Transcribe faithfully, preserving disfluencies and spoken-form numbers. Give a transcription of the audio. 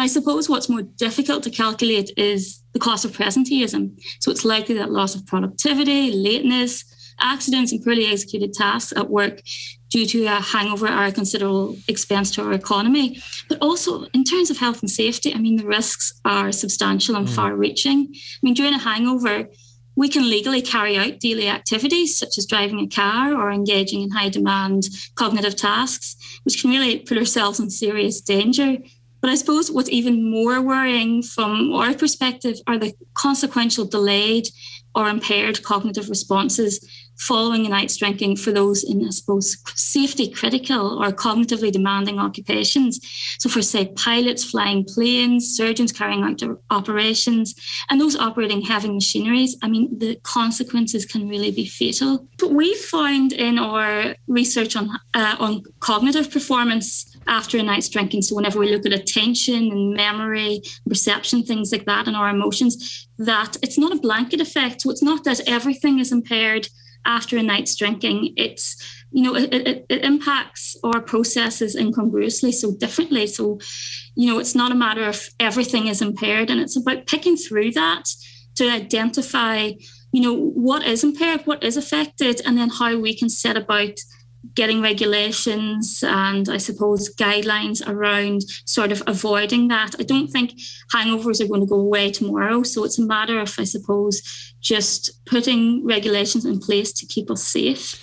I suppose what's more difficult to calculate is the cost of presenteeism. So it's likely that loss of productivity, lateness, accidents and poorly executed tasks at work due to a hangover are a considerable expense to our economy. But also in terms of health and safety, I mean, the risks are substantial and mm. far-reaching. I mean, during a hangover, we can legally carry out daily activities such as driving a car or engaging in high-demand cognitive tasks, which can really put ourselves in serious danger. But I suppose what's even more worrying from our perspective are the consequential delayed or impaired cognitive responses following a night's drinking for those in, I suppose, safety critical or cognitively demanding occupations. So for, say, pilots flying planes, surgeons carrying out operations, and those operating heavy machineries, I mean, the consequences can really be fatal. But we found in our research on uh, on cognitive performance after a night's drinking, so whenever we look at attention and memory, perception, things like that, and our emotions, that it's not a blanket effect. So it's not that everything is impaired after a night's drinking. It's, you know, it, it, it impacts our processes incongruously, so differently. So, you know, it's not a matter of everything is impaired, and it's about picking through that to identify, you know, what is impaired, what is affected, and then how we can set about getting regulations and, I suppose, guidelines around sort of avoiding that. I don't think hangovers are going to go away tomorrow. So it's a matter of, I suppose, just putting regulations in place to keep us safe.